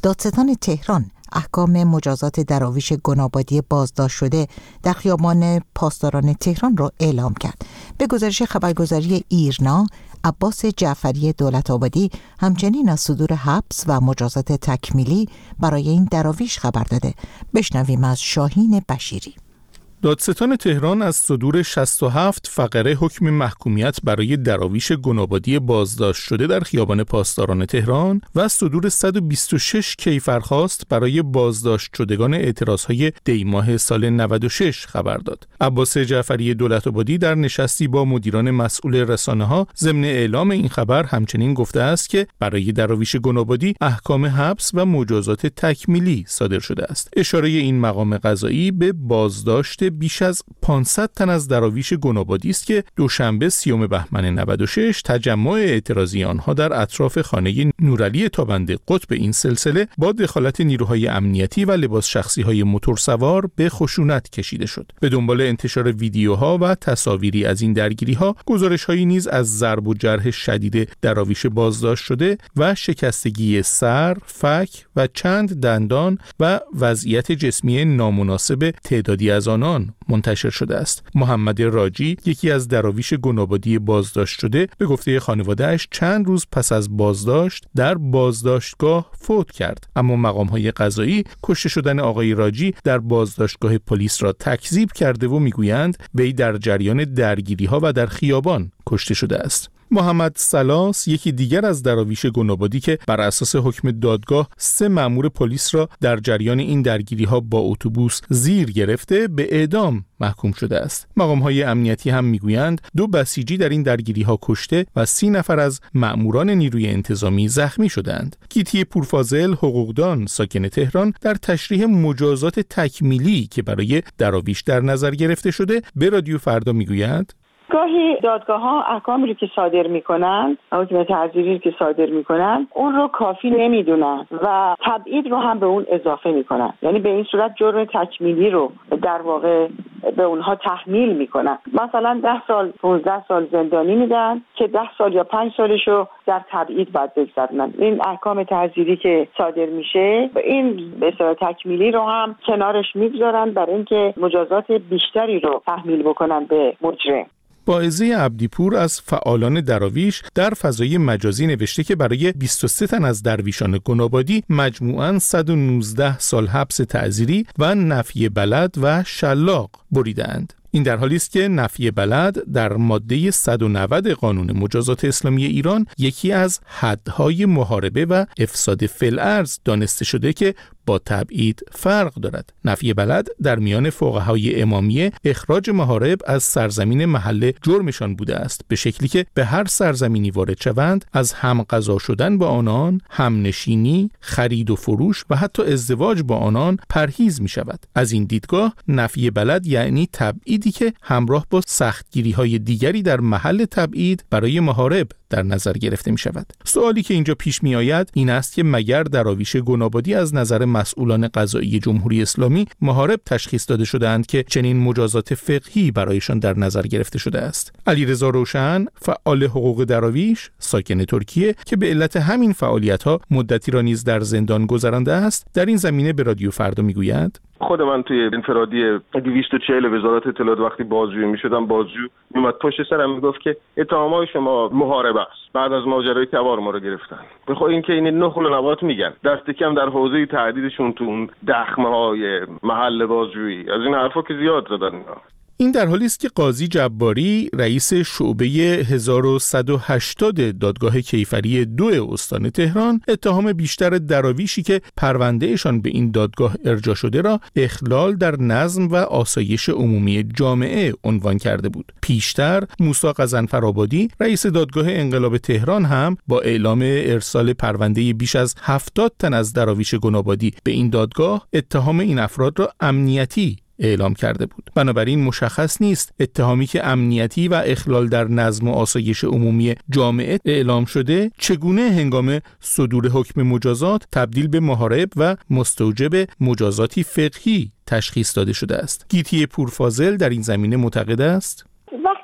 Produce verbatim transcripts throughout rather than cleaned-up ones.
دادستان تهران احکام مجازات دراویش گنابادی بازداشت شده در خیابان پاسداران تهران را اعلام کرد. به گزارش خبرگزاری ایرنا، عباس جعفری دولت‌آبادی همچنین از صدور حبس و مجازات تکمیلی برای این دراویش خبر داده. بشنویم از شاهین بشیری. دادستان تهران از صدور شصت و هفت فقره حکم محکومیت برای دراویش گنابادی بازداشت شده در خیابان پاسداران تهران و از صدور صد و بیست و شش کیفرخواست برای بازداشت شدگان اعتراضهای دی ماه سال نود و شش خبر داد. عباس جعفری دولت‌آبادی در نشستی با مدیران مسئول رسانه‌ها ضمن اعلام این خبر همچنین گفته است که برای دراویش گنابادی احکام حبس و مجازات تکمیلی صادر شده است. اشاره این مقام قضایی به بازداشت بیش از پانصد تن از دراویش گنابادی است که دوشنبه سیوم بهمن نود و شش تجمع اعتراضی آنها در اطراف خانه نورعلی تابنده قطب این سلسله با دخالت نیروهای امنیتی و لباس شخصی‌های موتورسوار به خشونت کشیده شد. به دنبال انتشار ویدیوها و تصاویری از این درگیری‌ها، گزارش‌هایی نیز از ضرب و جرح شدید دراویش بازداشت شده و شکستگی سر، فک و چند دندان و وضعیت جسمی نامناسب تعدادی از آنان منتشر شده است. محمد راجی، یکی از دراویش گنابادی بازداشت شده، به گفته خانواده‌اش چند روز پس از بازداشت در بازداشتگاه فوت کرد، اما مقام‌های قضایی کشته شدن آقای راجی در بازداشتگاه پلیس را تکذیب کرده و میگویند وی در جریان درگیری‌ها و در خیابان کشته شده است. محمد سلاس، یکی دیگر از دراویش گنابادی که بر اساس حکم دادگاه سه مأمور پلیس را در جریان این درگیری‌ها با اتوبوس زیر گرفته، به اعدام محکوم شده است. مقام‌های امنیتی هم میگویند دو بسیجی در این درگیری‌ها کشته و سی نفر از مأموران نیروی انتظامی زخمی شدند. گیتی پورفاضل، حقوقدان ساکن تهران، در تشریح مجازات تکمیلی که برای دراویش در نظر گرفته شده به رادیو فردا میگوید گاهی دادگاه‌ها احکامی رو که صادر می‌کنن، حکم تعزیری که صادر می‌کنن، اون رو کافی نمی‌دونن و تبعید رو هم به اون اضافه می‌کنن. یعنی به این صورت جرم تکمیلی رو در واقع به اونها تحمیل می‌کنن. مثلا ده سال، پانزده سال زندانی میدن که ده سال یا پنج سالشو در تبعید باید بگذرونن. این احکام تعزیری که صادر میشه، این به اصطلاح تکمیلی رو هم کنارش می‌گذارن برای اینکه مجازات بیشتری رو تحمیل بکنن به مجرم. باعزه عبدیپور از فعالان دراویش در فضای مجازی نوشته که برای بیست و سه تن از درویشان گنابادی مجموعاً صد و نوزده سال حبس تعزیری و نفی بلد و شلاق بریدند. این در حالی است که نفی بلد در ماده صد و نود قانون مجازات اسلامی ایران یکی از حدهای محاربه و افساد فی الارض دانسته شده که با تبعید فرق دارد. نفی بلد در میان فقهای امامیه اخراج محارب از سرزمین محل جرمشان بوده است، به شکلی که به هر سرزمینی وارد شوند از هم غذا شدن با آنان، هم نشینی، خرید و فروش و حتی ازدواج با آنان پرهیز می شود. از این دیدگاه نفی بلد یعنی تبعیدی که همراه با سختگیری‌های دیگری در محل تبعید برای محارب در نظر گرفته می شود. سوالی که اینجا پیش می آید این است که مگر دراویش گنابادی از نظر مسئولان قضایی جمهوری اسلامی محارب تشخیص داده شده‌اند که چنین مجازات فقهی برایشان در نظر گرفته شده است؟ علیرضا روشن، فعال حقوق دراویش ساکن ترکیه که به علت همین فعالیت‌ها مدتی را نیز در زندان گذرانده است، در این زمینه به رادیو فردا میگوید خود من توی انفرادی دویست و چهل وزارت اطلاعات وقتی بازجویی میشدم، بازجو میومد پشت سرم میگفت که اتهامات شما محاربه است. بعد از ماجرای تبار ما رو گرفتن. به خود این که این نخل و نبات میگن، دست کم در حوزه تهدیدشون تو اون دخمه‌های محل بازجویی از این حرفا که زیاد زدن. این در حالی است که قاضی جباری رئیس شعبه هزار و صد و هشتاد دادگاه کیفری دو استان تهران اتهام بیشتر دراویشی که پروندهشان به این دادگاه ارجاع شده را اخلال در نظم و آسایش عمومی جامعه عنوان کرده بود. پیشتر موسی غضنفرآبادی رئیس دادگاه انقلاب تهران هم با اعلام ارسال پرونده بیش از هفتاد تن از دراویش گنابادی به این دادگاه اتهام این افراد را امنیتی اعلام کرده بود. بنابراین مشخص نیست اتهامی که امنیتی و اخلال در نظم و آسایش عمومی جامعه اعلام شده چگونه هنگام صدور حکم مجازات تبدیل به محارب و مستوجب مجازاتی فقهی تشخیص داده شده است. گیتی پورفاضل در این زمینه معتقد است وقتی که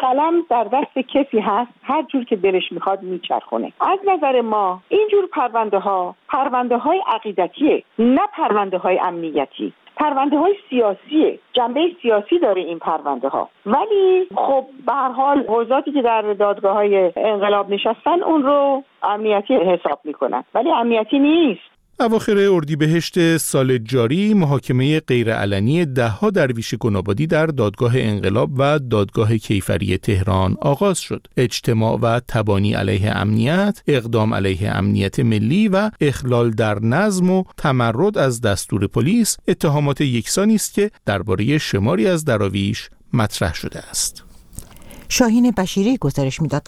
قلم در دست کسی هست هر جور که دلش میخواد میچرخونه. از نظر ما اینجور پرونده ها پرونده های عقیدتیه، نه پرونده های امنیتی. پرونده های سیاسیه، جنبه سیاسی داره این پرونده ها، ولی خب به هر حال حوزاتی که در دادگاه های انقلاب نشستن اون رو امنیتی حساب میکنن، ولی امنیتی نیست. اواخر اردیبهشت سال جاری محاکمه غیرعلنی ده‌ها درویش گنابادی در دادگاه انقلاب و دادگاه کیفری تهران آغاز شد. اجتماع و تبانی علیه امنیت، اقدام علیه امنیت ملی و اخلال در نظم و تمرد از دستور پلیس اتهامات یکسانی است که درباره شماری از دراویش مطرح شده است. شاهین بشیری گزارش می‌داد.